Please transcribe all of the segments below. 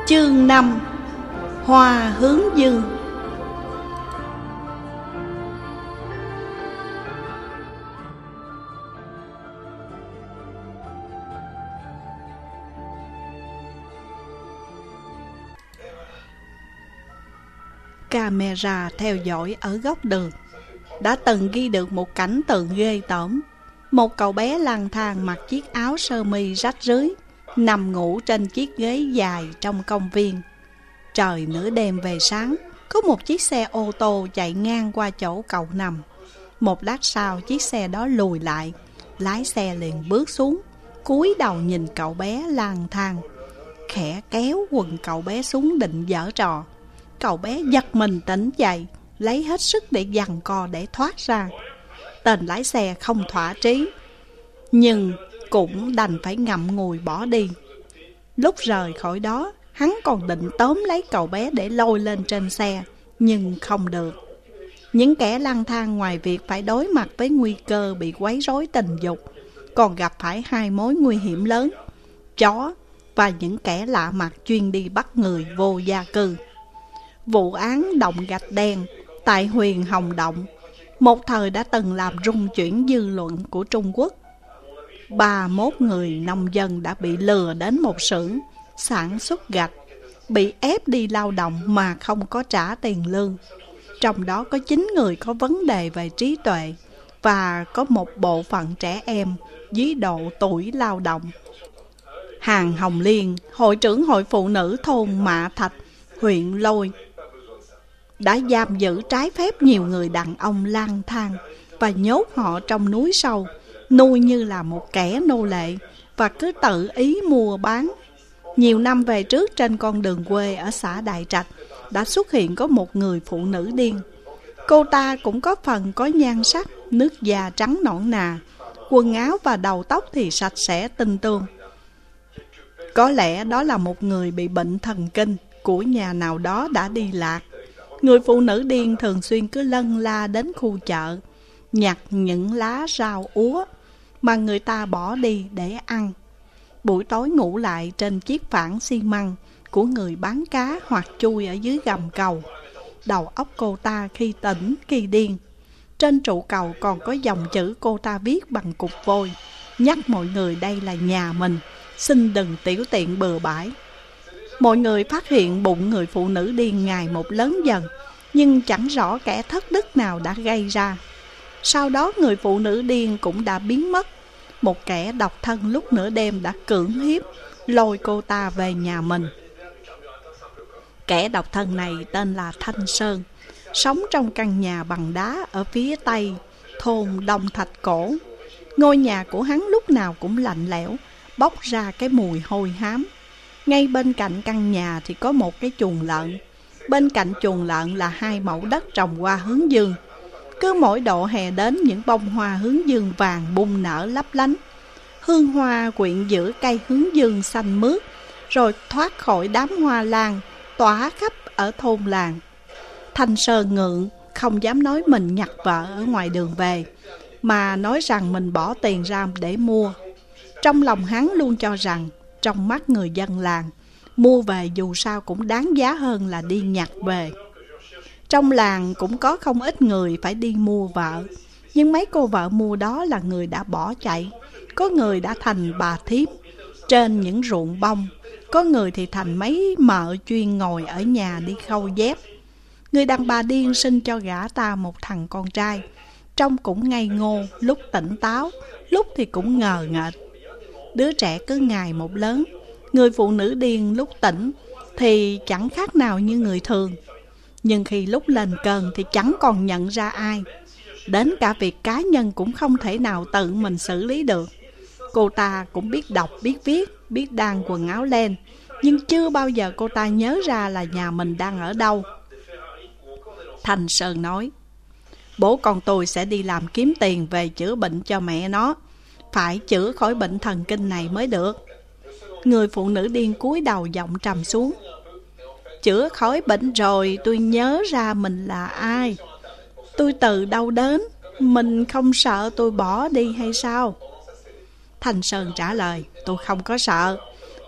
Chương 5: Hoa hướng dương. Camera theo dõi ở góc đường đã từng ghi được một cảnh tượng ghê tởm. Một cậu bé lang thang mặc chiếc áo sơ mi rách rưới, nằm ngủ trên chiếc ghế dài trong công viên. Trời nửa đêm về sáng, có một chiếc xe ô tô chạy ngang qua chỗ cậu nằm. Một lát sau, chiếc xe đó lùi lại, lái xe liền bước xuống, cúi đầu nhìn cậu bé lang thang, khẽ kéo quần cậu bé xuống định giở trò. Cậu bé giật mình tỉnh dậy, lấy hết sức để giằng co để thoát ra. Tên lái xe không thỏa trí, nhưng cũng đành phải ngậm ngùi bỏ đi. Lúc rời khỏi đó, hắn còn định tóm lấy cậu bé để lôi lên trên xe, nhưng không được. Những kẻ lang thang ngoài việc phải đối mặt với nguy cơ bị quấy rối tình dục, còn gặp phải hai mối nguy hiểm lớn: chó và những kẻ lạ mặt chuyên đi bắt người vô gia cư. Vụ án động gạch đen tại Huyền Hồng Động một thời đã từng làm rung chuyển dư luận của Trung Quốc. 31 người nông dân đã bị lừa đến một xưởng sản xuất gạch, bị ép đi lao động mà không có trả tiền lương. Trong đó có 9 người có vấn đề về trí tuệ, và có một bộ phận trẻ em dưới độ tuổi lao động. Hàn Hồng Liên, hội trưởng hội phụ nữ thôn Mạ Thạch, huyện Lôi, đã giam giữ trái phép nhiều người đàn ông lang thang và nhốt họ trong núi sâu, nuôi như là một kẻ nô lệ và cứ tự ý mua bán. Nhiều năm về trước, trên con đường quê ở xã Đại Trạch đã xuất hiện có một người phụ nữ điên. Cô ta cũng có phần có nhan sắc, nước da trắng nõn nà, quần áo và đầu tóc thì sạch sẽ tinh tươm. Có lẽ đó là một người bị bệnh thần kinh của nhà nào đó đã đi lạc. Người phụ nữ điên thường xuyên cứ lân la đến khu chợ, nhặt những lá rau úa mà người ta bỏ đi để ăn. Buổi tối ngủ lại trên chiếc phản xi măng của người bán cá hoặc chui ở dưới gầm cầu. Đầu óc cô ta khi tỉnh khi điên. Trên trụ cầu còn có dòng chữ cô ta viết bằng cục vôi, nhắc mọi người đây là nhà mình, xin đừng tiểu tiện bừa bãi. Mọi người phát hiện bụng người phụ nữ điên ngày một lớn dần, nhưng chẳng rõ kẻ thất đức nào đã gây ra. Sau đó người phụ nữ điên cũng đã biến mất. Một kẻ độc thân lúc nửa đêm đã cưỡng hiếp, lôi cô ta về nhà mình. Kẻ độc thân này tên là Thanh Sơn, sống trong căn nhà bằng đá ở phía tây thôn Đông Thạch Cổ. Ngôi nhà của hắn lúc nào cũng lạnh lẽo, bốc ra cái mùi hôi hám. Ngay bên cạnh căn nhà thì có một cái chuồng lợn. Bên cạnh chuồng lợn là 2 mẫu đất trồng hoa hướng dương. Cứ mỗi độ hè đến, những bông hoa hướng dương vàng bung nở lấp lánh. Hương hoa quyện giữa cây hướng dương xanh mướt, rồi thoát khỏi đám hoa lan tỏa khắp ở thôn làng. Thanh Sơn ngượng, không dám nói mình nhặt vợ ở ngoài đường về, mà nói rằng mình bỏ tiền ra để mua. Trong lòng hắn luôn cho rằng, trong mắt người dân làng, mua về dù sao cũng đáng giá hơn là đi nhặt về. Trong làng cũng có không ít người phải đi mua vợ, nhưng mấy cô vợ mua đó là người đã bỏ chạy. Có người đã thành bà thiếp trên những ruộng bông, có người thì thành mấy mợ chuyên ngồi ở nhà đi khâu dép. Người đàn bà điên sinh cho gã ta một thằng con trai, trông cũng ngây ngô, lúc tỉnh táo, lúc thì cũng ngờ nghệch. Đứa trẻ cứ ngày một lớn. Người phụ nữ điên lúc tỉnh thì chẳng khác nào như người thường, nhưng khi lúc lên cơn thì chẳng còn nhận ra ai. Đến cả việc cá nhân cũng không thể nào tự mình xử lý được. Cô ta cũng biết đọc, biết viết, biết đan quần áo len, nhưng chưa bao giờ cô ta nhớ ra là nhà mình đang ở đâu. Thanh Sơn nói: bố con tôi sẽ đi làm kiếm tiền về chữa bệnh cho mẹ nó. Phải chữa khỏi bệnh thần kinh này mới được. Người phụ nữ điên cúi đầu giọng trầm xuống: chữa khỏi bệnh rồi tôi nhớ ra mình là ai, tôi từ đâu đến, mình không sợ tôi bỏ đi hay sao? Thanh Sơn trả lời: tôi không có sợ,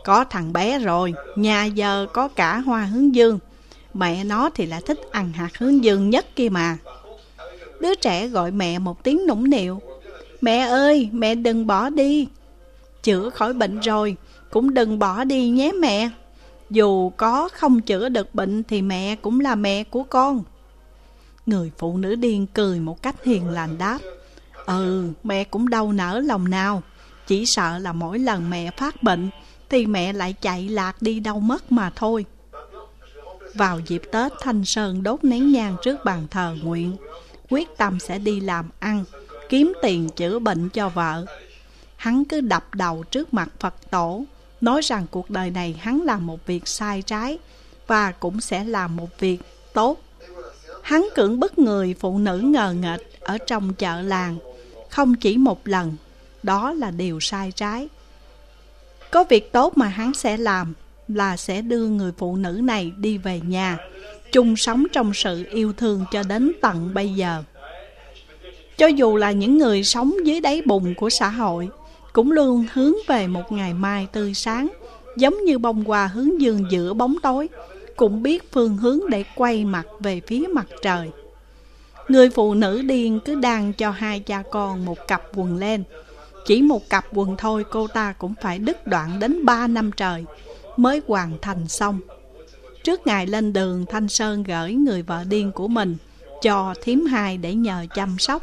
Có thằng bé rồi, nhà giờ có cả hoa hướng dương. Mẹ nó thì lại thích ăn hạt hướng dương nhất kia mà. Đứa trẻ gọi mẹ một tiếng nũng nịu. Mẹ ơi, mẹ đừng bỏ đi. Chữa khỏi bệnh rồi, cũng đừng bỏ đi nhé mẹ. Dù có không chữa được bệnh thì mẹ cũng là mẹ của con. Người phụ nữ điên cười một cách hiền lành đáp. Mẹ cũng đâu nỡ lòng nào. Chỉ sợ là mỗi lần mẹ phát bệnh thì mẹ lại chạy lạc đi đâu mất mà thôi. Vào dịp Tết, Thanh Sơn đốt nén nhang trước bàn thờ nguyện, quyết tâm sẽ đi làm ăn, kiếm tiền chữa bệnh cho vợ. Hắn cứ đập đầu trước mặt Phật tổ, nói rằng cuộc đời này hắn làm một việc sai trái và cũng sẽ làm một việc tốt. Hắn cưỡng bức người phụ nữ ngờ nghệch ở trong chợ làng không chỉ một lần, đó là điều sai trái. Có việc tốt mà hắn sẽ làm là sẽ đưa người phụ nữ này đi về nhà, chung sống trong sự yêu thương cho đến tận bây giờ. Cho dù là những người sống dưới đáy bùn của xã hội, cũng luôn hướng về một ngày mai tươi sáng, giống như bông hoa hướng dương giữa bóng tối, cũng biết phương hướng để quay mặt về phía mặt trời. Người phụ nữ điên cứ đan cho hai cha con một cặp quần len. Chỉ một cặp quần thôi cô ta cũng phải đứt đoạn đến 3 năm trời mới hoàn thành xong. Trước ngày lên đường, Thanh Sơn gửi người vợ điên của mình cho thím hai để nhờ chăm sóc.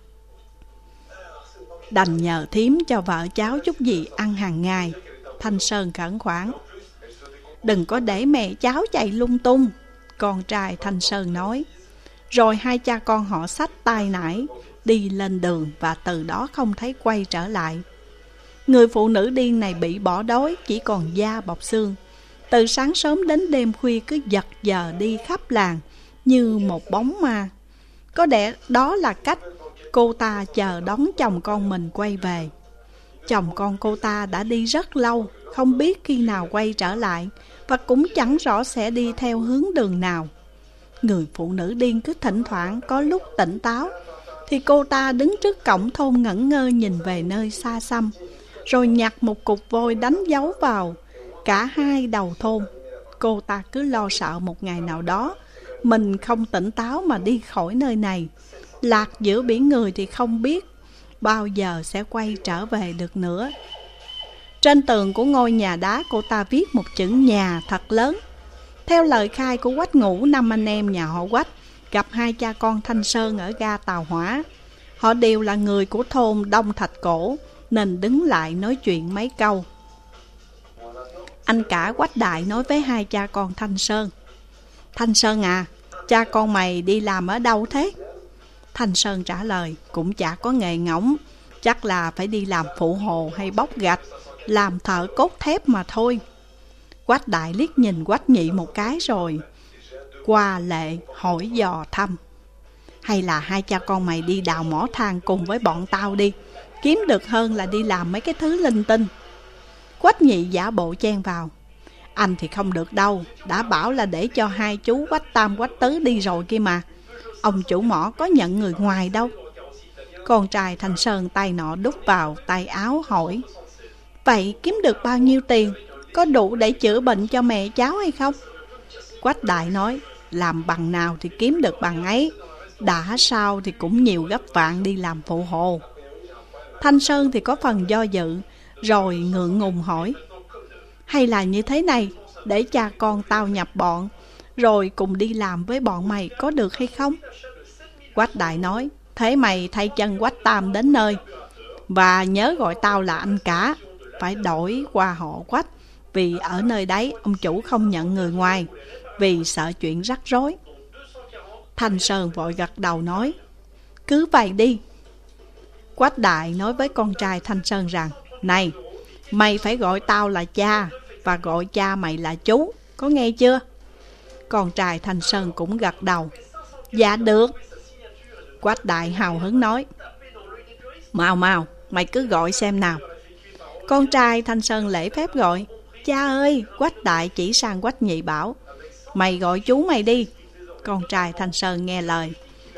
Đành nhờ thím cho vợ cháu chút gì ăn hàng ngày. Thanh Sơn khẩn khoản. Đừng có để mẹ cháu chạy lung tung, con trai Thanh Sơn nói. Rồi hai cha con họ xách tay nải đi lên đường và từ đó không thấy quay trở lại. Người phụ nữ điên này bị bỏ đói, chỉ còn da bọc xương. Từ sáng sớm đến đêm khuya cứ giật giờ đi khắp làng như một bóng ma. Có lẽ đó là cách cô ta chờ đón chồng con mình quay về. Chồng con cô ta đã đi rất lâu, không biết khi nào quay trở lại, và cũng chẳng rõ sẽ đi theo hướng đường nào. Người phụ nữ điên cứ thỉnh thoảng có lúc tỉnh táo, thì cô ta đứng trước cổng thôn ngẩn ngơ nhìn về nơi xa xăm, rồi nhặt một cục vôi đánh dấu vào cả hai đầu thôn. Cô ta cứ lo sợ một ngày nào đó mình không tỉnh táo mà đi khỏi nơi này, lạc giữa biển người thì không biết bao giờ sẽ quay trở về được nữa. Trên tường của ngôi nhà đá, cô ta viết một chữ nhà thật lớn. Theo lời khai của Quách Ngũ, 5 anh em nhà họ Quách gặp hai cha con Thanh Sơn ở ga tàu hỏa. Họ đều là người của thôn Đông Thạch Cổ nên đứng lại nói chuyện mấy câu. Anh cả Quách Đại nói với hai cha con Thanh Sơn. Thanh Sơn à, cha con mày đi làm ở đâu thế? Thanh Sơn trả lời, cũng chả có nghề ngỗng, chắc là phải đi làm phụ hồ hay bóc gạch, làm thợ cốt thép mà thôi. Quách Đại liếc nhìn Quách Nhị một cái rồi qua lệ hỏi dò thăm. Hay là hai cha con mày đi đào mỏ than cùng với bọn tao đi, kiếm được hơn là đi làm mấy cái thứ linh tinh. Quách Nhị giả bộ chen vào. Anh thì không được đâu, đã bảo là để cho hai chú Quách Tam Quách Tứ đi rồi kia mà. Ông chủ mỏ có nhận người ngoài đâu. Con trai Thanh Sơn tay nọ đút vào tay áo hỏi. Vậy kiếm được bao nhiêu tiền? Có đủ để chữa bệnh cho mẹ cháu hay không? Quách Đại nói, làm bằng nào thì kiếm được bằng ấy, đã sao thì cũng nhiều gấp vạn đi làm phụ hồ. Thanh Sơn thì có phần do dự, rồi ngượng ngùng hỏi. Hay là như thế này, để cha con tao nhập bọn, rồi cùng đi làm với bọn mày có được hay không? Quách Đại nói, thế mày thay chân Quách Tam đến nơi, và nhớ gọi tao là anh cả, phải đổi qua họ Quách, vì ở nơi đấy ông chủ không nhận người ngoài, vì sợ chuyện rắc rối. Thanh Sơn vội gật đầu nói, cứ vậy đi. Quách Đại nói với con trai Thanh Sơn rằng, này, mày phải gọi tao là cha, và gọi cha mày là chú, có nghe chưa? Con trai Thanh Sơn cũng gật đầu. Dạ được. Quách Đại hào hứng nói, mau mau, mày cứ gọi xem nào. Con trai Thanh Sơn lễ phép gọi, cha ơi. Quách Đại chỉ sang Quách Nhị bảo, mày gọi chú mày đi. Con trai Thanh Sơn nghe lời,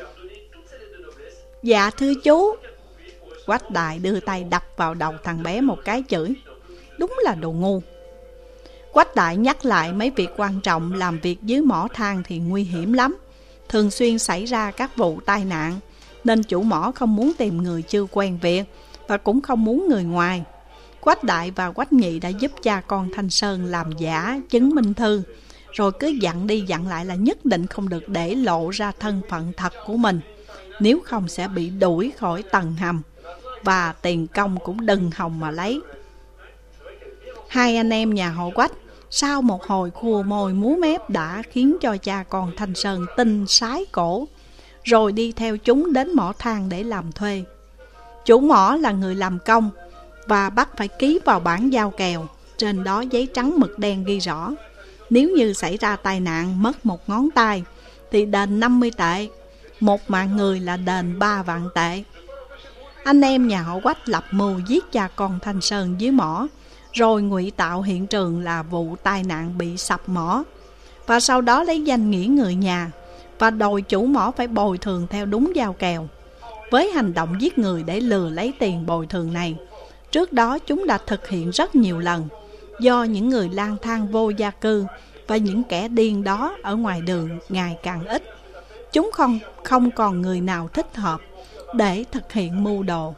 dạ thưa chú. Quách Đại đưa tay đập vào đầu thằng bé một cái chửi, đúng là đồ ngu. Quách đại nhắc lại mấy việc quan trọng, làm việc dưới mỏ than thì nguy hiểm lắm, thường xuyên xảy ra các vụ tai nạn, nên chủ mỏ không muốn tìm người chưa quen việc và cũng không muốn người ngoài. Quách đại và Quách nhị đã giúp cha con Thanh Sơn làm giả chứng minh thư, rồi cứ dặn đi dặn lại là nhất định không được để lộ ra thân phận thật của mình, nếu không sẽ bị đuổi khỏi tầng hầm, và tiền công cũng đừng hòng mà lấy. Hai anh em nhà họ Quách sau một hồi khua môi múa mép đã khiến cho cha con Thanh Sơn tin sái cổ, rồi đi theo chúng đến mỏ than để làm thuê. Chủ mỏ là người làm công và bắt phải ký vào bản giao kèo, trên đó giấy trắng mực đen ghi rõ: nếu như xảy ra tai nạn mất một ngón tay thì đền 50 tệ, một mạng người là đền 3 vạn tệ. Anh em nhà họ Quách lập mưu giết cha con Thanh Sơn dưới mỏ, rồi ngụy tạo hiện trường là vụ tai nạn bị sập mỏ, và sau đó lấy danh nghĩa người nhà và đòi chủ mỏ phải bồi thường theo đúng giao kèo. Với hành động giết người để lừa lấy tiền bồi thường này, trước đó chúng đã thực hiện rất nhiều lần. Do những người lang thang vô gia cư và những kẻ điên đó ở ngoài đường ngày càng ít, chúng không còn người nào thích hợp để thực hiện mưu đồ,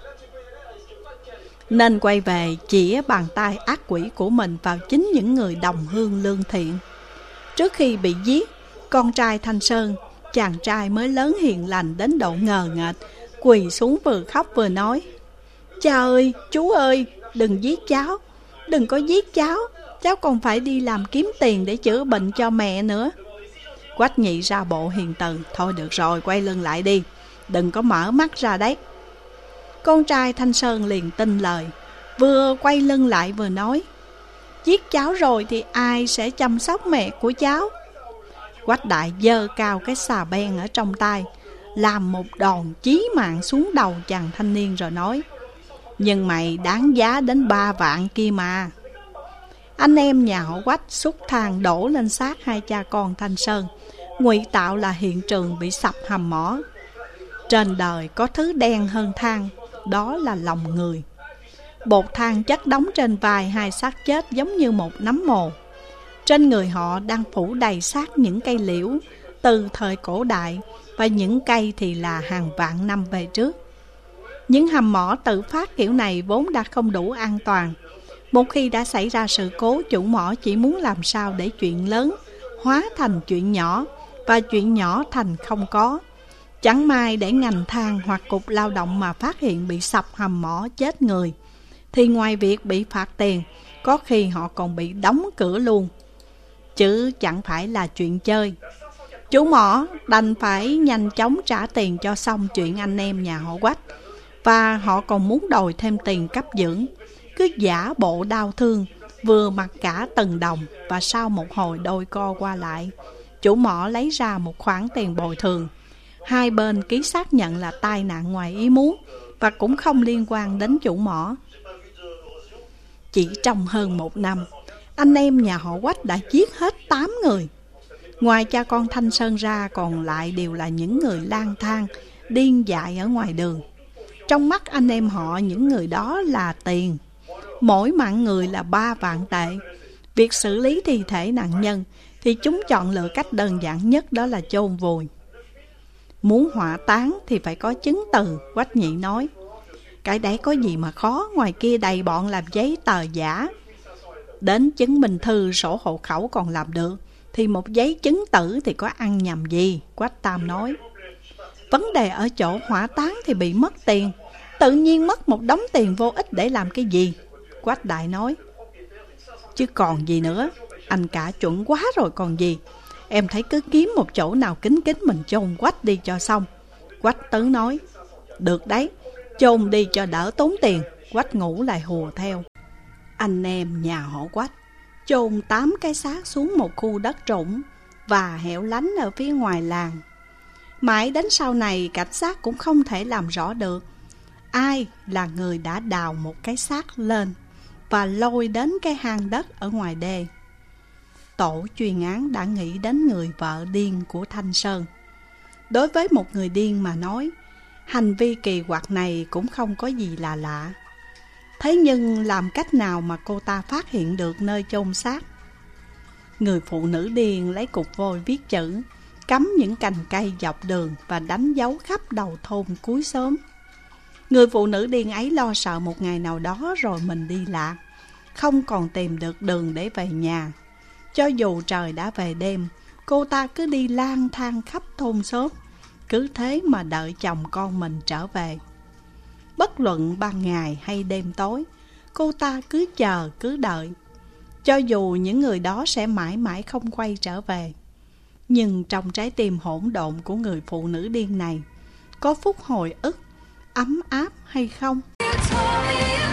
nên quay về chĩa bàn tay ác quỷ của mình vào chính những người đồng hương lương thiện. Trước khi bị giết, con trai Thanh Sơn, chàng trai mới lớn hiền lành đến độ ngờ nghệch, quỳ xuống vừa khóc vừa nói: cha ơi, chú ơi, đừng giết cháu, đừng có giết cháu, cháu còn phải đi làm kiếm tiền để chữa bệnh cho mẹ nữa. Quách nhị ra bộ hiền từ: thôi được rồi, quay lưng lại đi, đừng có mở mắt ra đấy. Con trai Thanh Sơn liền tin lời, vừa quay lưng lại vừa nói: giết cháu rồi thì ai sẽ chăm sóc mẹ của cháu? Quách đại giơ cao cái xà beng ở trong tay, làm một đòn chí mạng xuống đầu chàng thanh niên rồi nói: nhưng mày đáng giá đến 3 vạn kia mà. Anh em nhà họ Quách xúc than đổ lên xác hai cha con Thanh Sơn, ngụy tạo là hiện trường bị sập hầm mỏ. Trên đời có thứ đen hơn than, đó là lòng người. Bột than chất đóng trên vai hai xác chết giống như một nấm mồ. Trên người họ đang phủ đầy xác những cây liễu từ thời cổ đại, và những cây thì là hàng vạn năm về trước. Những hầm mỏ tự phát kiểu này vốn đã không đủ an toàn. Một khi đã xảy ra sự cố, chủ mỏ chỉ muốn làm sao để chuyện lớn hóa thành chuyện nhỏ, và chuyện nhỏ thành không có. Chẳng may để ngành than hoặc cục lao động mà phát hiện bị sập hầm mỏ chết người, thì ngoài việc bị phạt tiền, có khi họ còn bị đóng cửa luôn, chứ chẳng phải là chuyện chơi. Chủ mỏ đành phải nhanh chóng trả tiền cho xong chuyện anh em nhà họ Quách, và họ còn muốn đòi thêm tiền cấp dưỡng. Cứ giả bộ đau thương, vừa mặc cả từng đồng, và sau một hồi đôi co qua lại, chủ mỏ lấy ra một khoản tiền bồi thường. Hai bên ký xác nhận là tai nạn ngoài ý muốn và cũng không liên quan đến chủ mỏ. Chỉ trong hơn 1 năm, anh em nhà họ Quách đã giết hết 8 người. Ngoài cha con Thanh Sơn ra, còn lại đều là những người lang thang, điên dại ở ngoài đường. Trong mắt anh em họ, những người đó là tiền. Mỗi mạng người là 3 vạn tệ. Việc xử lý thi thể nạn nhân thì chúng chọn lựa cách đơn giản nhất, đó là chôn vùi. Muốn hỏa táng thì phải có chứng từ, Quách nhị nói. Cái đấy có gì mà khó, ngoài kia đầy bọn làm giấy tờ giả. Đến chứng minh thư, sổ hộ khẩu còn làm được, thì một giấy chứng tử thì có ăn nhầm gì, Quách tam nói. Vấn đề ở chỗ hỏa táng thì bị mất tiền, tự nhiên mất một đống tiền vô ích để làm cái gì, Quách đại nói. Chứ còn gì nữa, anh cả chuẩn quá rồi còn gì. Em thấy cứ kiếm một chỗ nào kín kín mình chôn Quách đi cho xong, Quách tứ nói. Được đấy, chôn đi cho đỡ tốn tiền, Quách ngủ lại hùa theo. Anh em nhà họ Quách chôn 8 cái xác xuống một khu đất trũng và hẻo lánh ở phía ngoài làng. Mãi đến sau này, cảnh sát cũng không thể làm rõ được ai là người đã đào một cái xác lên và lôi đến cái hang đất ở ngoài đê. Tổ chuyên án đã nghĩ đến người vợ điên của Thanh Sơn. Đối với một người điên mà nói, hành vi kỳ quặc này cũng không có gì là lạ. Thế nhưng làm cách nào mà cô ta phát hiện được nơi chôn xác? Người phụ nữ điên lấy cục vôi viết chữ, cắm những cành cây dọc đường và đánh dấu khắp đầu thôn cuối xóm. Người phụ nữ điên ấy lo sợ một ngày nào đó rồi mình đi lạc, không còn tìm được đường để về nhà. Cho dù trời đã về đêm, cô ta cứ đi lang thang khắp thôn xóm, cứ thế mà đợi chồng con mình trở về. Bất luận ban ngày hay đêm tối, cô ta cứ chờ cứ đợi, cho dù những người đó sẽ mãi mãi không quay trở về. Nhưng trong trái tim hỗn độn của người phụ nữ điên này, có phút hồi ức ấm áp hay không?